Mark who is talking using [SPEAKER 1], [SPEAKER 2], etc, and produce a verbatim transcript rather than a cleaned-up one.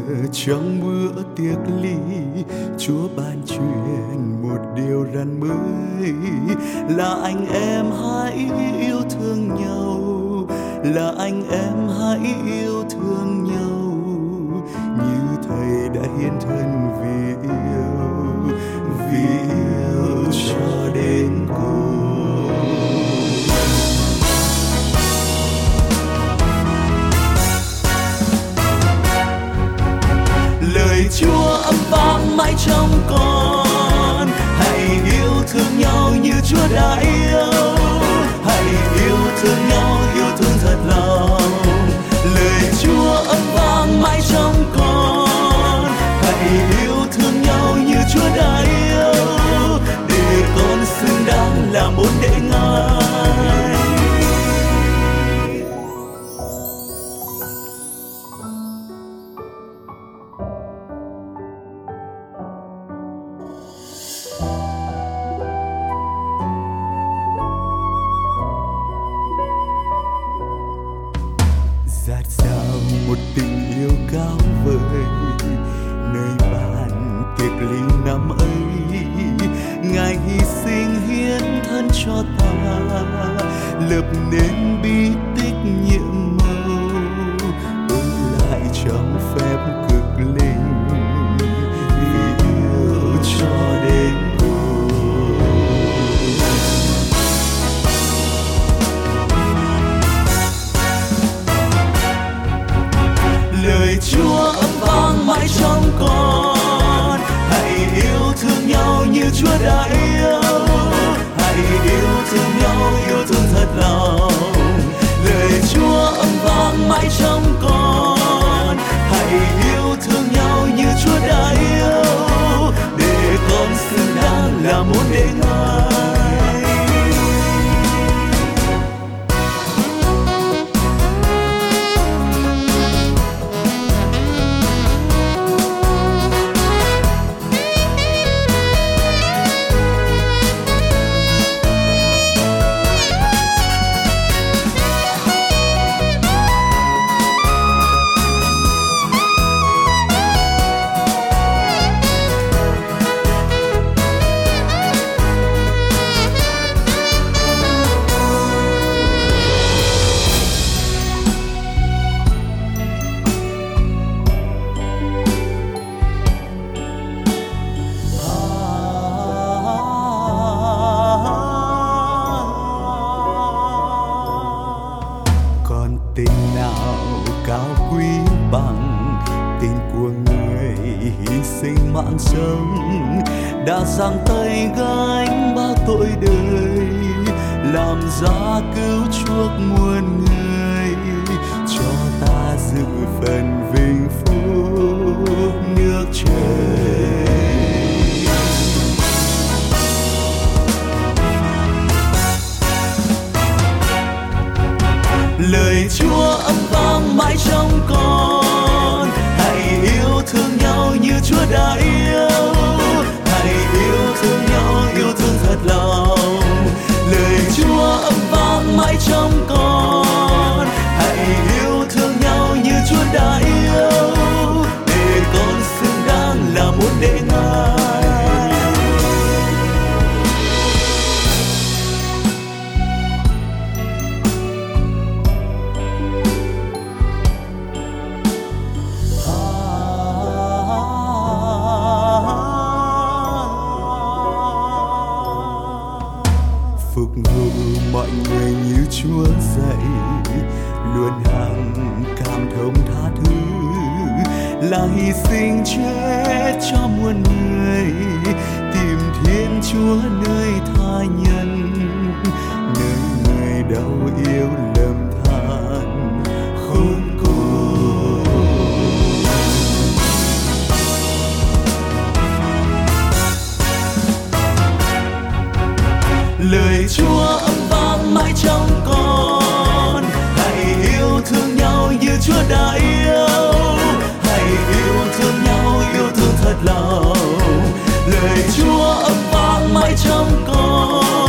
[SPEAKER 1] trong bữa tiệc ly, Chúa ban truyền một điều răn mới là anh em hãy yêu thương nhau, là anh em hãy yêu thương nhau như Thầy đã hiến thân vì yêu, vì yêu cho đến cùng. Lời Chúa âm vang mãi trong con, hãy yêu thương nhau như Chúa đã yêu, hãy yêu thương nhau, yêu thương thật lòng. Lời Chúa âm vang mãi trong con, hãy yêu thương nhau như Chúa đã yêu, để con xứng đáng là môn đệ Ngài. Dạt dào một tình yêu cao vời, nơi bàn tiệc ly năm ấy, Ngài hy sinh hiến thân cho ta, lập nên bí tích nhiệm màu, ở lại trong phép cực linh, vì yêu cho đến cùng. Lời Chúa âm vang mãi trong con, hãy yêu thương nhau như Chúa đã yêu, hãy yêu thương nhau, yêu thương thật lòng. Lời Chúa âm vang mãi trong con, hãy yêu thương nhau như Chúa đã yêu, để con xứng đáng là môn đệ Ngài. Tình nào cao quý bằng tình của người hy sinh mạng sống, đã giang tay gánh bao tội đời, làm giá cứu chuộc muôn người, cho ta dự phần vinh phúc nước trời. Lời Chúa âm vang mãi trong con, hãy yêu thương nhau như Chúa đã yêu, hãy yêu thương nhau, yêu thương thật lòng. Lời Chúa âm vang mãi trong con, hãy yêu thương nhau như Chúa đã yêu, để con xứng đáng là môn đệ Ngài. Phục vụ mọi người như Chúa dạy, luôn hằng cảm thông tha thứ, là hy sinh chết cho muôn người, tìm Thiên Chúa nơi tha nhân, nơi người đau yêu lầm than khốn cùng. Lời Chúa âm vang mãi trong con, hãy yêu thương nhau như Chúa đã yêu, hãy yêu thương nhau, yêu thương thật lòng. Lời Chúa âm vang mãi trong con,